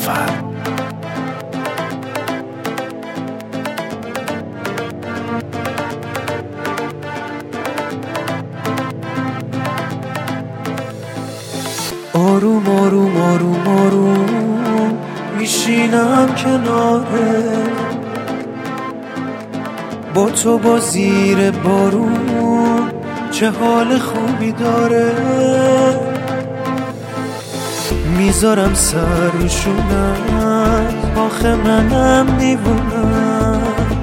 سفر. آروم آروم آروم آروم میشینم کناره، با تو با زیر بارون چه حال خوبی داره. میذارم سر رو شونت، آخه منم دیوونم،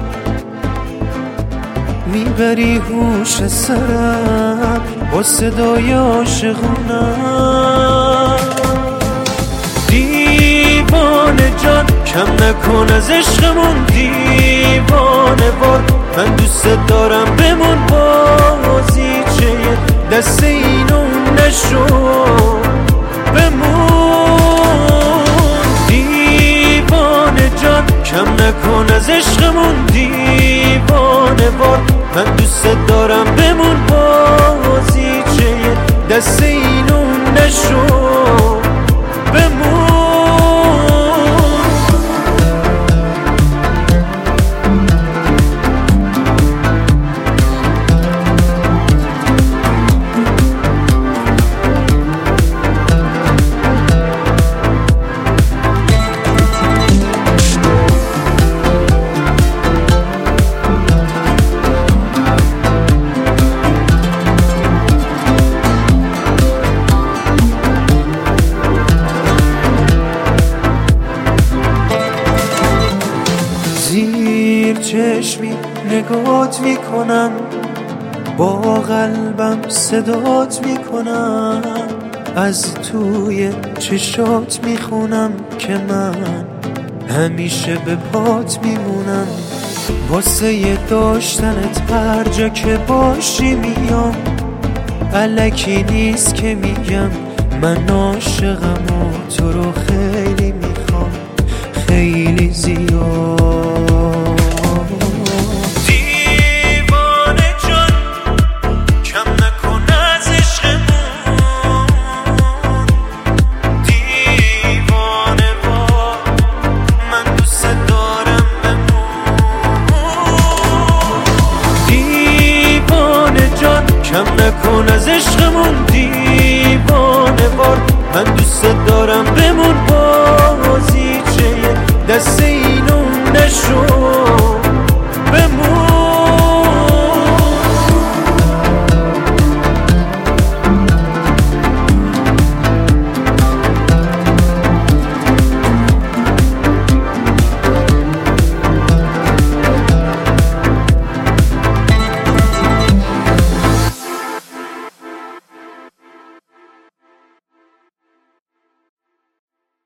میبری هوش سرم با صدای عاشقونم. دیوانه جان کم نکن از عشقمون، دیوانه وار من دوست دارم بمون، بازیچه دست این اون نشو بمون. دیوانه جان کم نکن از عشقمون، دیوانه وار من دوست دارم بمون، بازیچه دست این اون نشو بمون. زیر چشمی نگات میکنم، با قلبم صدات میکنم، از توی چشات میخونم که من همیشه به پات میمونم. واسه داشتنت هر جا که باشی میام، الکی نیست که میگم من عاشقم و تو رو خیلی میخوام، خیلی زیاد. دیوانه جان کم نکن از عشقمون، دیوانه وار من دوست دارم بمون. دیوانه جان کم نکن از عشقمون، دیوانه وار من دوست دارم بمون،